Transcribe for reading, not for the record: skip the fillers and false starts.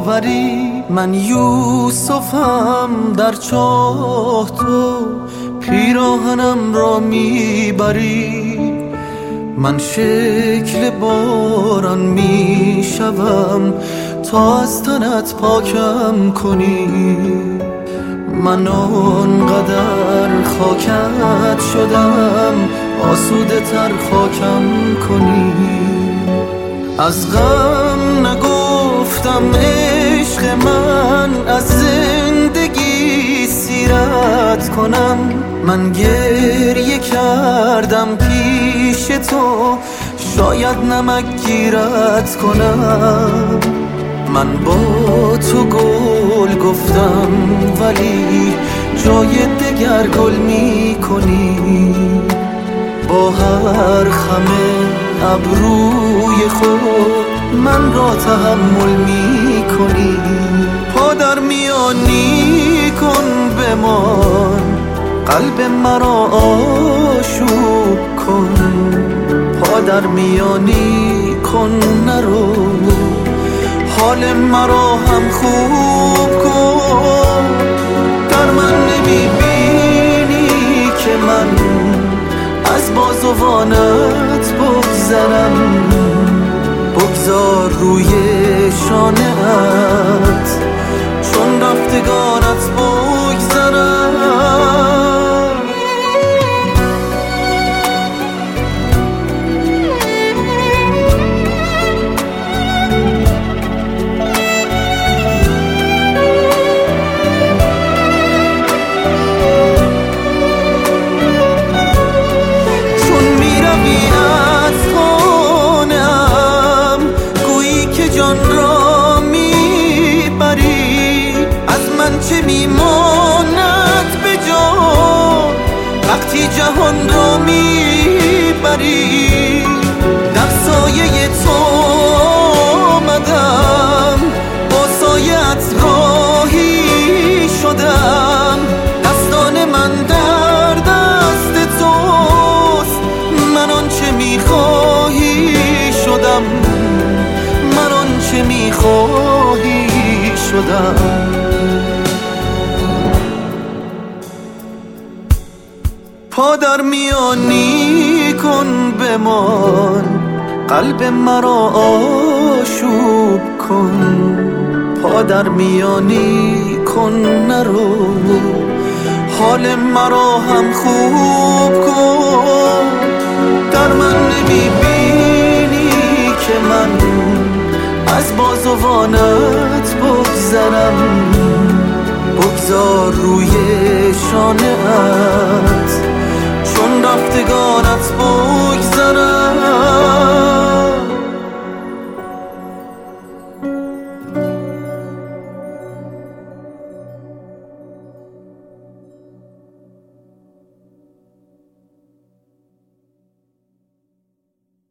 آوری. من یوسفم در چاه، تو پیراهنم را میبری. من شکل باران میشوم تا از تنت پاکم کنی. من آنقدر خاکت شدم آسوده تر خاکم کنی. از غم نگفتم عشق من، از زندگی سیرت کنم. من گریه کردم پیش تو، شاید نمک گیرت کنم. من با تو گل گفتم ولی جای دگر گل می کنی. با هر خم ابروی خود من را تحمل می کنی. پا در میانی کن بمان، قلب مرا آشوب کن. پا در میانی کن نرو، حال مرا هم خوب کن. در من نمیبینی که من از بازوانت بگذرم. بگذار روی شانه‌ات چون رفتگانت بگذرم. جان را میبری، از من چه میماند به جان وقتی جهان را میبری. در سایه تو آمدم، با سایت راهی شدم. دستان من در دست توست، من آنچه میخواهی شدم. من آنچه میخواهی شدم. پا در میانی کن بمان، قلب مرا آشوب کن. پا در میانی کن نرو، حال مرا هم خوب کن. در من نمیبینی که من از بازوانت بگذرم. بگذار روی شانه‌ات چون رفتگانت بگذرم.